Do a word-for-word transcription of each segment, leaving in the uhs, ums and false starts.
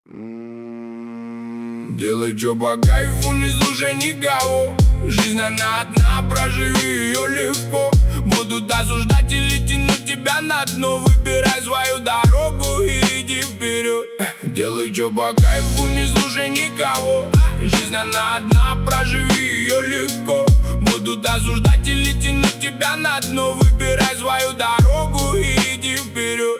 Делай чё по кайфу, не слушай никого. Жизнь она одна, проживи ее легко. Будут осуждать или тянуть тебя на дно. Выбирай свою дорогу и иди вперед. Делай чё по кайфу, не слушай никого. Жизнь она одна, проживи ее легко. Будут осуждать или тянуть тебя на дно. Выбирай свою дорогу и иди вперед.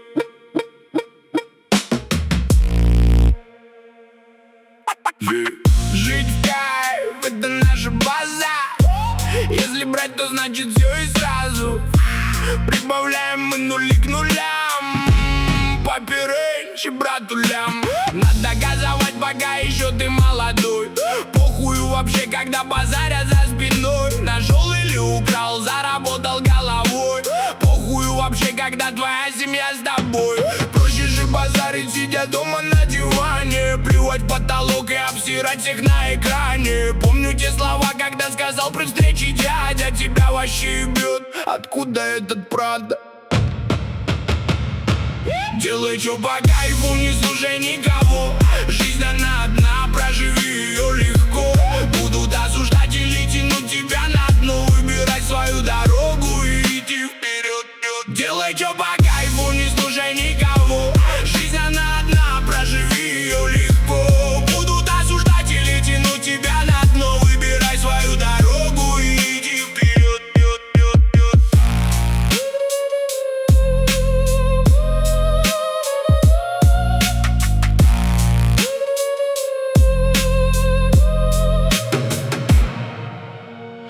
Жить в кайф, это наша база. Если брать, то значит все и сразу. Прибавляем мы нули к нулям. Поперечь, братулям. Надо газовать, пока еще ты молодой. Похую вообще, когда базарят за спиной. Нашел или украл, заработал головой. Похую вообще, когда твоя семья с тобой. Проще же базарить, сидя дома на диване. Плевать в потолок и обсирать всех на экране. Помню те слова, когда сказал при встрече дядя. Тебя вообще ебет, откуда этот Прада? Делай чё по кайфу, не слушай никого. Жизнь она одна, проживи ее легко. Будут осуждать или тянуть тебя на дно. Выбирай свою дорогу и иди вперед. Делай чё по кайфу.